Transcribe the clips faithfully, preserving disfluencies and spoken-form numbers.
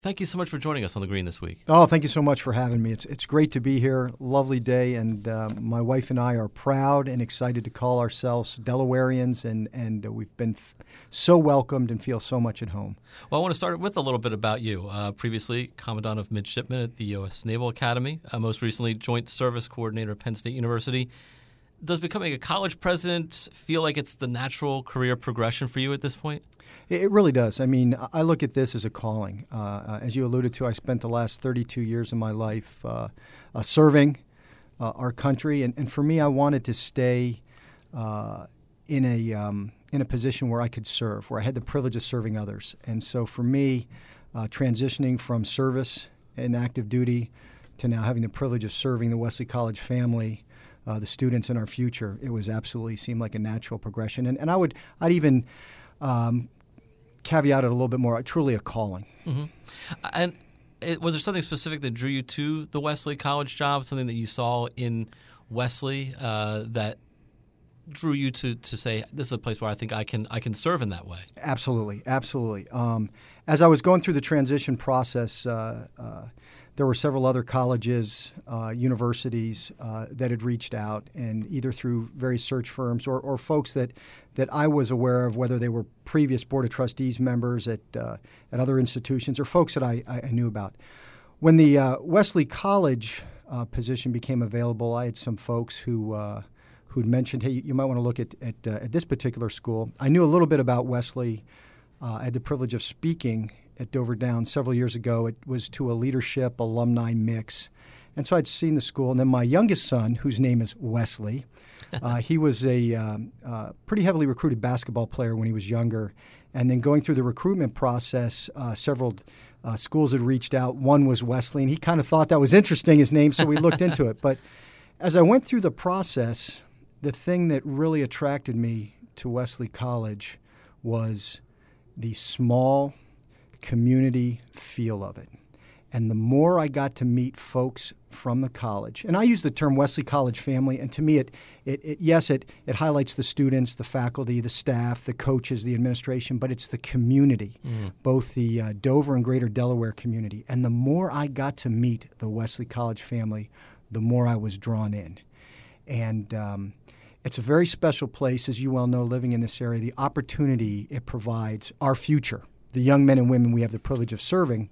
Thank you so much for joining us on The Green this week. Oh, thank you so much for having me. It's it's great to be here. Lovely day, and uh, my wife and I are proud and excited to call ourselves Delawareans, and, and uh, we've been f- so welcomed and feel so much at home. Well, I want to start with a little bit about you. Uh, previously, Commandant of Midshipmen at the U S Naval Academy, uh, most recently Joint Service Coordinator at Penn State University. Does becoming a college president feel like it's the natural career progression for you at this point? It really does. I mean, I look at this as a calling. Uh, uh, as you alluded to, I spent the last thirty-two years of my life uh, uh, serving uh, our country, and, and for me, I wanted to stay uh, in a um, in a position where I could serve, where I had the privilege of serving others. And so, for me, uh, transitioning from service and active duty to now having the privilege of serving the Wesley College family, uh, the students in our future, it was absolutely seemed like a natural progression. And, and I would, I'd even um, caveat it a little bit more, truly a calling. Mm-hmm. And it, was there something specific that drew you to the Wesley College job, something that you saw in Wesley uh, that drew you to, to say, this is a place where I think I can I can serve in that way? Absolutely, absolutely. Um, as I was going through the transition process, uh, uh, there were several other colleges, uh, universities uh, that had reached out, and either through various search firms or, or folks that, that I was aware of, whether they were previous Board of Trustees members at uh, at other institutions or folks that I, I knew about. When the uh, Wesley College uh, position became available, I had some folks who uh, who'd mentioned, hey, you might want to look at at, uh, at this particular school. I knew a little bit about Wesley. Uh, I had the privilege of speaking at Dover Downs several years ago. It was to a leadership alumni mix. And so I'd seen the school. And then my youngest son, whose name is Wesley, uh, he was a um, uh, pretty heavily recruited basketball player when he was younger. And then going through the recruitment process, uh, several uh, schools had reached out. One was Wesley, and he kind of thought that was interesting, his name, so we looked into it. But as I went through the process, the thing that really attracted me to Wesley College was the small community feel of it. And the more I got to meet folks from the college, and I use the term Wesley College family, and to me, it, it, it yes, it, it highlights the students, the faculty, the staff, the coaches, the administration, but it's the community, mm. both the uh, Dover and Greater Delaware community. And the more I got to meet the Wesley College family, the more I was drawn in. And um, it's a very special place, as you well know, living in this area. The opportunity it provides, our future, the young men and women we have the privilege of serving,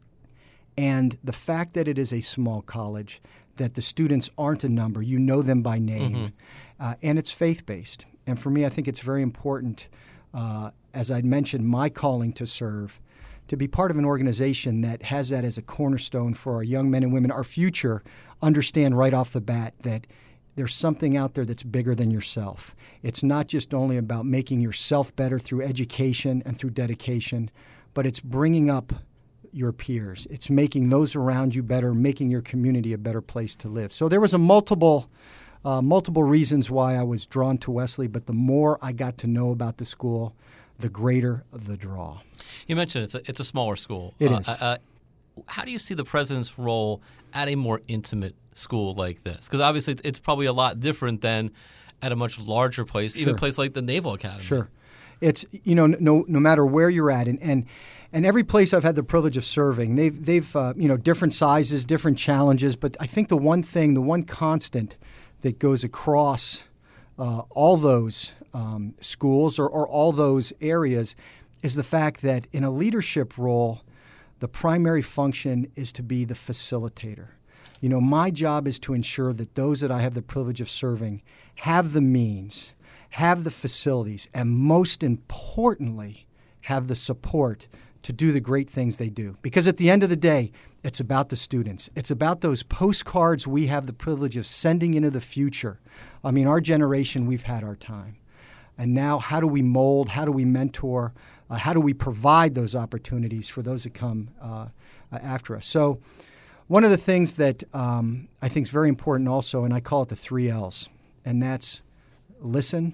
and the fact that it is a small college, that the students aren't a number, you know them by name, mm-hmm. uh, and it's faith-based. And for me, I think it's very important, uh, as I'd mentioned, my calling to serve, to be part of an organization that has that as a cornerstone for our young men and women, our future, understand right off the bat that there's something out there that's bigger than yourself. It's not just only about making yourself better through education and through dedication, but it's bringing up your peers. It's making those around you better, making your community a better place to live. So there was a multiple, uh, multiple reasons why I was drawn to Wesley, but the more I got to know about the school, the greater the draw. You mentioned it's a, it's a smaller school. It uh, is. Uh, how do you see the president's role at a more intimate school like this? Because obviously it's probably a lot different than at a much larger place, sure. even a place like the Naval Academy. Sure. It's, you know, no no matter where you're at, and, and and every place I've had the privilege of serving, they've, they've uh, you know, different sizes, different challenges, but I think the one thing, the one constant that goes across uh, all those um, schools or, or all those areas is the fact that in a leadership role, the primary function is to be the facilitator. You know, my job is to ensure that those that I have the privilege of serving have the means, have the facilities, and most importantly, have the support to do the great things they do. Because at the end of the day, it's about the students. It's about those postcards we have the privilege of sending into the future. I mean, our generation, we've had our time. And now how do we mold, how do we mentor, uh, how do we provide those opportunities for those that come uh, uh, after us? So one of the things that um, I think is very important also, and I call it the three L's, and that's listen,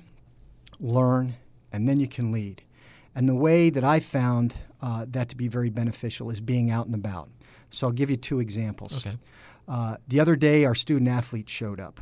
learn, and then you can lead. And the way that I found uh, that to be very beneficial is being out and about. So I'll give you two examples. Okay. Uh, the other day, our student athletes showed up.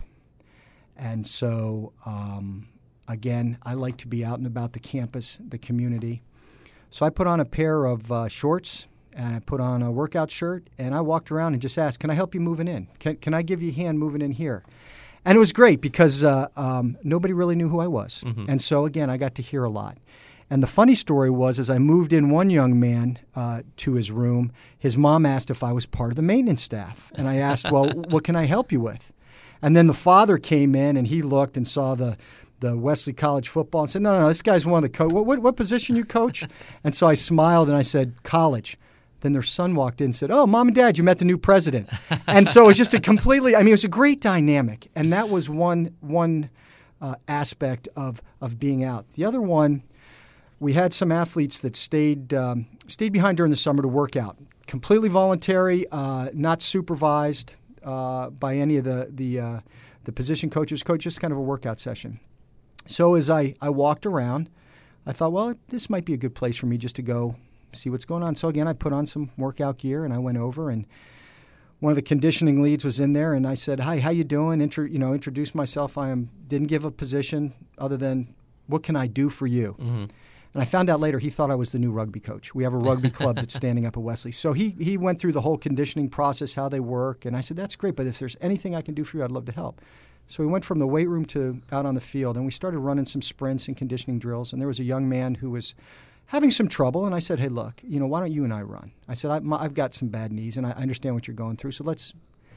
And so, um, again, I like to be out and about the campus, the community. So I put on a pair of uh, shorts and I put on a workout shirt, and I walked around and just asked, can I help you moving in? Can, can I give you a hand moving in here? And it was great because uh, um, nobody really knew who I was. Mm-hmm. And so, again, I got to hear a lot. And the funny story was, as I moved in one young man uh, to his room, his mom asked if I was part of the maintenance staff. And I asked, well, what can I help you with? And then the father came in, and he looked and saw the the Wesley College football and said, no, no, no, this guy's one of the coach. What, what, what position you coach? And so I smiled and I said, college. Then their son walked in and said, oh, Mom and Dad, you met the new president. And so it was just a completely, I mean, it was a great dynamic. And that was one one uh, aspect of, of being out. The other one, we had some athletes that stayed um, stayed behind during the summer to work out. Completely voluntary, uh, not supervised uh, by any of the, the, uh, the position coaches. Coach, just kind of a workout session. So as I, I walked around, I thought, well, this might be a good place for me just to go see what's going on. So again, I put on some workout gear and I went over, and one of the conditioning leads was in there, and I said, "Hi, how you doing?" Intro, you know, introduced myself. I am didn't give a position other than what can I do for you. Mm-hmm. And I found out later he thought I was the new rugby coach. We have a rugby club that's standing up at Wesley. So he he went through the whole conditioning process, how they work, and I said, "That's great, but if there's anything I can do for you, I'd love to help." So we went from the weight room to out on the field, and we started running some sprints and conditioning drills. And there was a young man who was having some trouble, and I said, hey, look, you know, why don't you and I run? I said, I, my, I've got some bad knees, and I understand what you're going through, so let's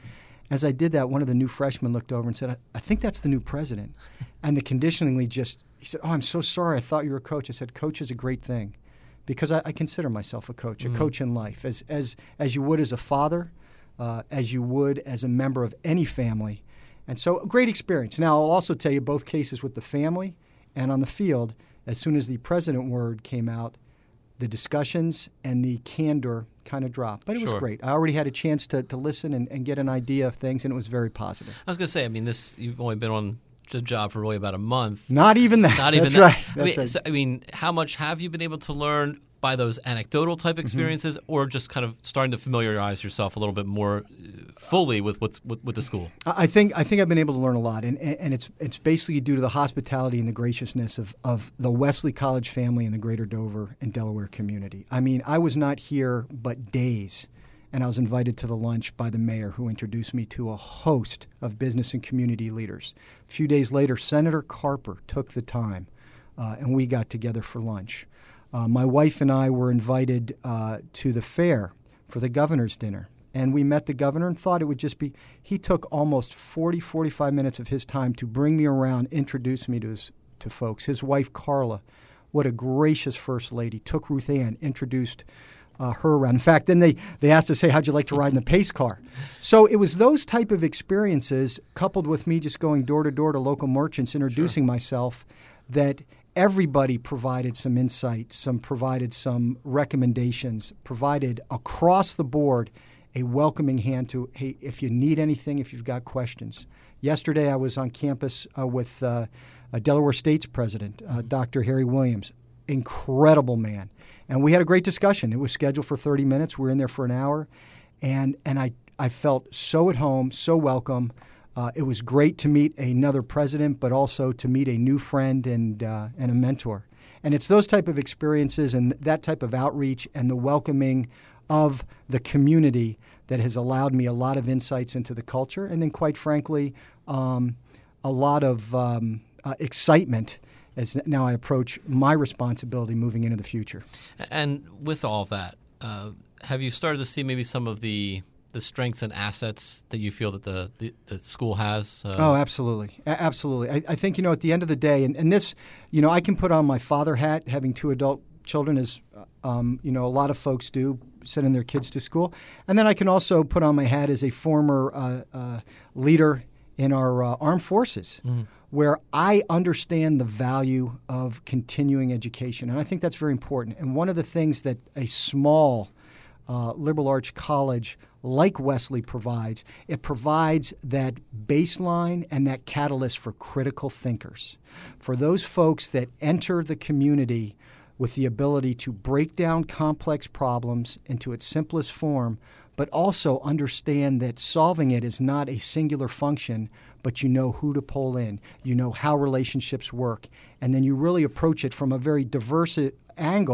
– as I did that, one of the new freshmen looked over and said, I, I think that's the new president. And the conditioning lead just – he said, oh, I'm so sorry. I thought you were a coach. I said, coach is a great thing because I, I consider myself a coach, mm-hmm. a coach in life, as, as, as you would as a father, uh, as you would as a member of any family. And so a great experience. Now, I'll also tell you both cases with the family and on the field. As soon as the president word came out, the discussions and the candor kind of dropped. But it sure. was great. I already had a chance to, to listen and, and get an idea of things, and it was very positive. I was going to say, I mean, this you've only been on the job for really about a month. Not even that. Not even That's that. right. I That's mean, right. So, I mean, how much have you been able to learn by those anecdotal type experiences, mm-hmm. or just kind of starting to familiarize yourself a little bit more fully with what's with, with the school? I think I think I've been able to learn a lot, and and it's it's basically due to the hospitality and the graciousness of, of the Wesley College family and the Greater Dover and Delaware community. I mean, I was not here but days, and I was invited to the lunch by the mayor, who introduced me to a host of business and community leaders. A few days later, Senator Carper took the time, uh, and we got together for lunch. Uh, my wife and I were invited uh, to the fair for the governor's dinner. And we met the governor and thought it would just be – he took almost forty, forty-five minutes of his time to bring me around, introduce me to his, to folks. His wife, Carla, what a gracious first lady, took Ruth Ann, introduced uh, her around. In fact, then they, they asked us, hey, how'd you like to ride in the pace car? So it was those type of experiences coupled with me just going door to door to local merchants, introducing sure. myself, that – everybody provided some insight, some provided some recommendations, provided across the board a welcoming hand to, hey, if you need anything, if you've got questions. Yesterday I was on campus uh, with uh, uh, Delaware State's president, uh, Doctor Harry Williams, incredible man. And we had a great discussion. It was scheduled for thirty minutes. We were in there for an hour. And, and I, I felt so at home, so welcome. Uh, it was great to meet another president, but also to meet a new friend and uh, and a mentor. And it's those type of experiences and that type of outreach and the welcoming of the community that has allowed me a lot of insights into the culture, and then, quite frankly, um, a lot of um, uh, excitement as now I approach my responsibility moving into the future. And with all of that, uh, have you started to see maybe some of the the strengths and assets that you feel that the, the, the school has? Uh... Oh, absolutely. A- absolutely. I, I think, you know, at the end of the day, and, and this, you know, I can put on my father hat, having two adult children, as, um, you know, a lot of folks do, sending their kids to school. And then I can also put on my hat as a former uh, uh, leader in our uh, armed forces, mm-hmm. where I understand the value of continuing education. And I think that's very important. And one of the things that a small uh, liberal arts college like Wesley provides, it provides that baseline and that catalyst for critical thinkers, for those folks that enter the community with the ability to break down complex problems into its simplest form, but also understand that solving it is not a singular function, but you know who to pull in, you know how relationships work, and then you really approach it from a very diverse angle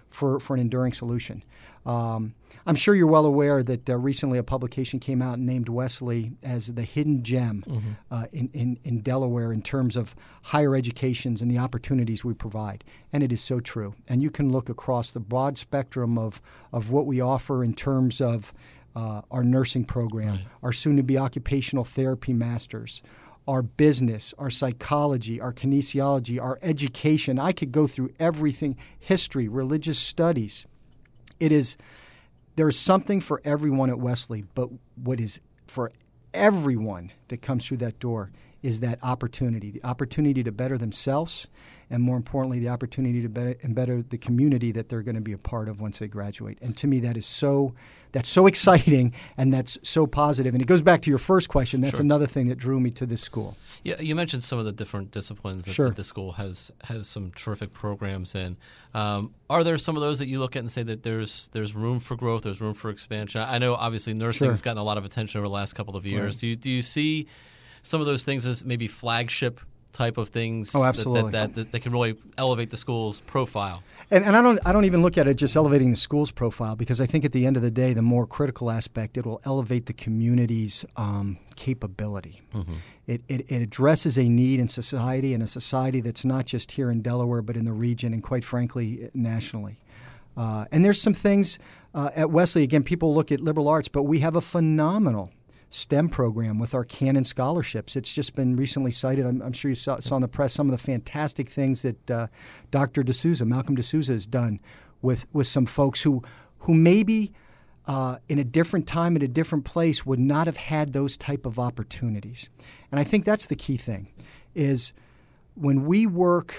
for, for an enduring solution. Um, I'm sure you're well aware that uh, recently a publication came out and named Wesley as the hidden gem mm-hmm. uh, in, in, in Delaware in terms of higher educations and the opportunities we provide. And it is so true. And you can look across the broad spectrum of, of what we offer in terms of uh, our nursing program, right. our soon-to-be occupational therapy masters, our business, our psychology, our kinesiology, our education. I could go through everything, history, religious studies. It is, there is something for everyone at Wesley, but what is for everyone that comes through that door is that opportunity, the opportunity to better themselves, and more importantly, the opportunity to better and better the community that they're going to be a part of once they graduate. And to me, that is so that's so exciting and that's so positive. And it goes back to your first question. That's sure. another thing that drew me to this school. Yeah, you mentioned some of the different disciplines that, sure. that the school has has some terrific programs in. Um, are there some of those that you look at and say that there's there's room for growth, there's room for expansion? I know obviously nursing sure. has gotten a lot of attention over the last couple of years. Right. Do you do you see some of those things as maybe flagship type of things oh, absolutely. that, that, that, that can really elevate the school's profile? And, and I don't I don't even look at it just elevating the school's profile, because I think at the end of the day, the more critical aspect, it will elevate the community's um, capability. Mm-hmm. It, it, it addresses a need in society, and a society that's not just here in Delaware, but in the region and, quite frankly, nationally. Uh, and there's some things uh, at Wesley, again, people look at liberal arts, but we have a phenomenal STEM program with our Cannon scholarships. It's just been recently cited. I'm, I'm sure you saw, saw in the press some of the fantastic things that uh, Doctor D'Souza, Malcolm D'Souza, has done with, with some folks who who maybe uh, in a different time, at a different place, would not have had those type of opportunities. And I think that's the key thing, is when we work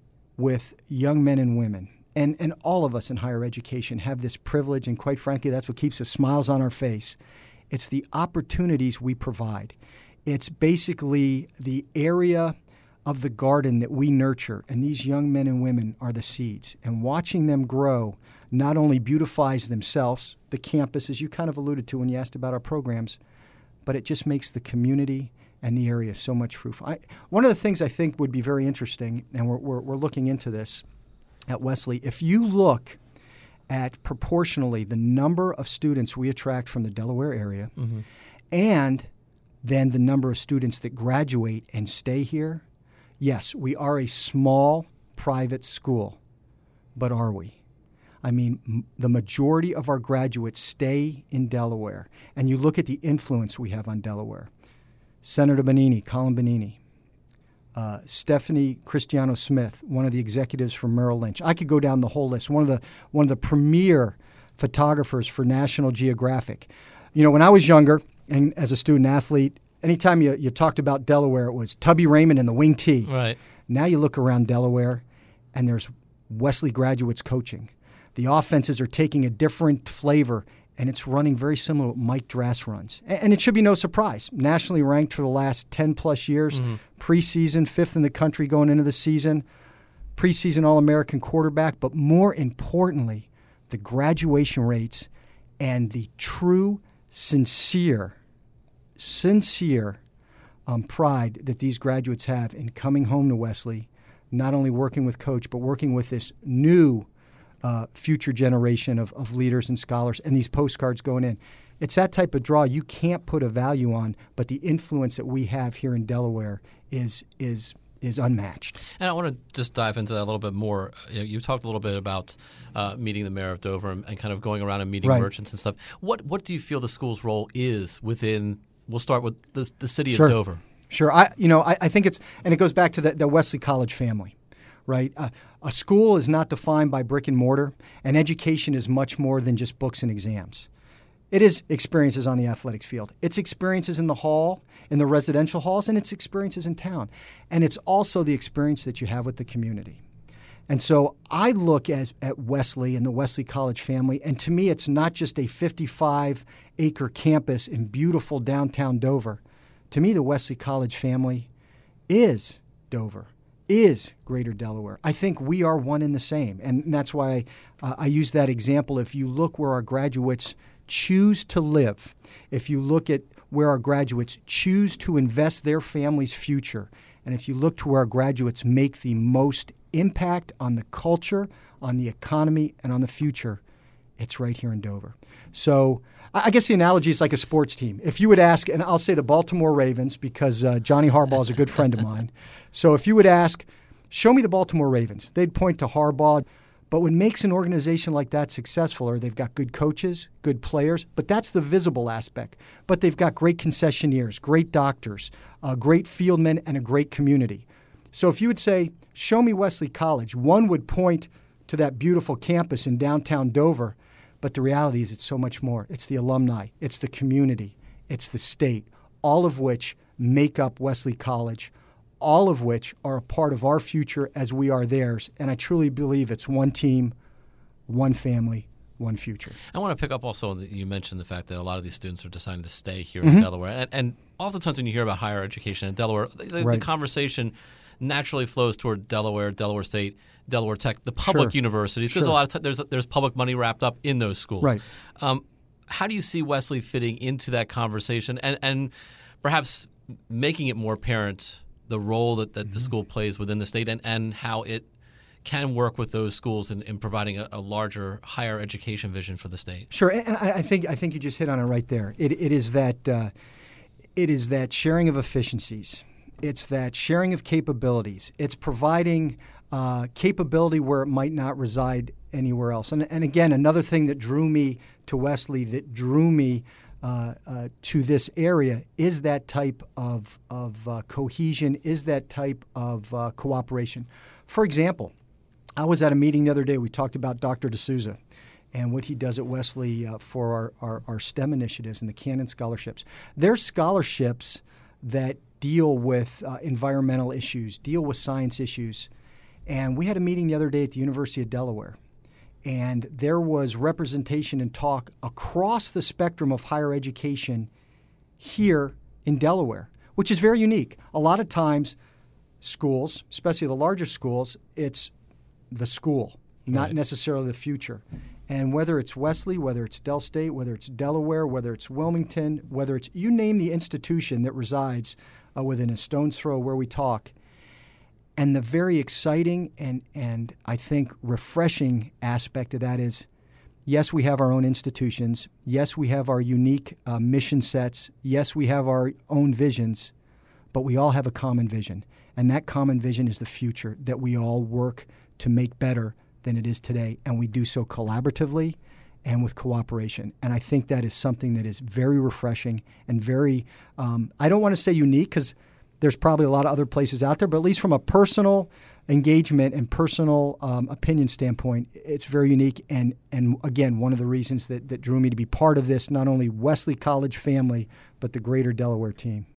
with young men and women, and, and all of us in higher education have this privilege, and quite frankly, that's what keeps the smiles on our face. It's the opportunities we provide. It's basically the area of the garden that we nurture, and these young men and women are the seeds. And watching them grow not only beautifies themselves, the campus, as you kind of alluded to when you asked about our programs, but it just makes the community and the area so much fruitful. I, one of the things I think would be very interesting, and we're, we're, we're looking into this at Wesley, if you look at proportionally the number of students we attract from the Delaware area, mm-hmm. and then the number of students that graduate and stay here, yes, we are a small private school, but are we? I mean, m- the majority of our graduates stay in Delaware, and you look at the influence we have on Delaware. Senator Bonini, Colin Bonini, Uh, Stephanie Cristiano Smith, one of the executives from Merrill Lynch. I could go down the whole list. One of the one of the premier photographers for National Geographic. You know, when I was younger and as a student athlete, anytime you, you talked about Delaware, it was Tubby Raymond and the Wing T. Right. Now you look around Delaware, and there's Wesley graduates coaching. The offenses are taking a different flavor, and it's running very similar to what Mike Drass runs. And it should be no surprise. Nationally ranked for the last ten-plus years, mm-hmm. preseason, fifth in the country going into the season, preseason All-American quarterback, but more importantly, the graduation rates and the true, sincere, sincere um, pride that these graduates have in coming home to Wesley, not only working with Coach, but working with this new Uh, future generation of, of leaders and scholars, and these postcards going in. It's that type of draw you can't put a value on, but the influence that we have here in Delaware is is is unmatched. And I want to just dive into that a little bit more. You know, you talked a little bit about uh, meeting the mayor of Dover and, and kind of going around and meeting right. merchants and stuff. What what do you feel the school's role is within? We'll start with the, the city sure. of Dover. Sure. I you know I, I think it's and it goes back to the, the Wesley College family. Right? Uh, a school is not defined by brick and mortar, and education is much more than just books and exams. It is experiences on the athletics field. It's experiences in the hall, in the residential halls, and it's experiences in town. And it's also the experience that you have with the community. And so I look as, at Wesley and the Wesley College family, and to me it's not just a fifty-five acre campus in beautiful downtown Dover. To me, the Wesley College family is Dover. Is Greater Delaware. I think we are one and the same, and that's why uh, I use that example. If you look where our graduates choose to live, if you look at where our graduates choose to invest their family's future, and if you look to where our graduates make the most impact on the culture, on the economy, and on the future, it's right here in Dover. So I guess the analogy is like a sports team. If you would ask, and I'll say the Baltimore Ravens because uh, Johnny Harbaugh is a good friend of mine. So if you would ask, show me the Baltimore Ravens, they'd point to Harbaugh. But what makes an organization like that successful are they've got good coaches, good players, but that's the visible aspect. But they've got great concessionaires, great doctors, uh, great fieldmen, and a great community. So if you would say, show me Wesley College, one would point to that beautiful campus in downtown Dover. But the reality is it's so much more. It's the alumni, it's the community, it's the state, all of which make up Wesley College, all of which are a part of our future as we are theirs. And I truly believe it's one team, one family, one future. I want to pick up also, you mentioned the fact that a lot of these students are deciding to stay here Mm-hmm. in Delaware. And, and oftentimes when you hear about higher education in Delaware, the, Right. the conversation naturally flows toward Delaware, Delaware State, Delaware Tech, the public Sure. universities, because Sure. a lot of t- there's there's public money wrapped up in those schools. Right. Um, how do you see Wesley fitting into that conversation and, and perhaps making it more apparent the role that, that mm-hmm. the school plays within the state and, and how it can work with those schools in, in providing a, a larger higher education vision for the state? Sure, and I, I think I think you just hit on it right there. It, it is that uh, it is that sharing of efficiencies. It's that sharing of capabilities. It's providing uh, capability where it might not reside anywhere else. And, and again, another thing that drew me to Wesley, that drew me uh, uh, to this area, is that type of, of uh, cohesion, is that type of uh, cooperation. For example, I was at a meeting the other day. We talked about Doctor D'Souza and what he does at Wesley uh, for our, our, our STEM initiatives and the Cannon scholarships. There's scholarships that deal with uh, environmental issues, deal with science issues. And we had a meeting the other day at the University of Delaware, and there was representation and talk across the spectrum of higher education here in Delaware, which is very unique. A lot of times, schools, especially the larger schools, it's the school, not Right. necessarily the future. And whether it's Wesley, whether it's Del State, whether it's Delaware, whether it's Wilmington, whether it's, you name the institution that resides uh, within a stone's throw where we talk. And the very exciting and, and I think refreshing aspect of that is, yes, we have our own institutions. Yes, we have our unique uh, mission sets. Yes, we have our own visions, but we all have a common vision. And that common vision is the future that we all work to make better than it is today. And we do so collaboratively and with cooperation. And I think that is something that is very refreshing and very, um, I don't want to say unique because there's probably a lot of other places out there, but at least from a personal engagement and personal um, opinion standpoint, it's very unique. And, and again, one of the reasons that, that drew me to be part of this, not only Wesley College family, but the greater Delaware team.